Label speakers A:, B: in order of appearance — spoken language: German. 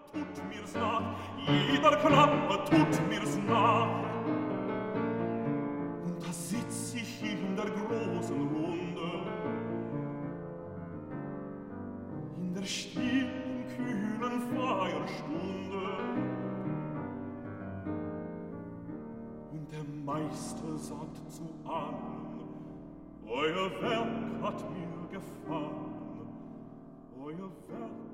A: tut mir's nach, jeder Klappe tut mir's nach. Und da sitz ich in der großen Runde, in der stillen, kühlen Feierstunde. Und der Meister sagt zu allen, euer Werk hat mir gefallen, euer Werk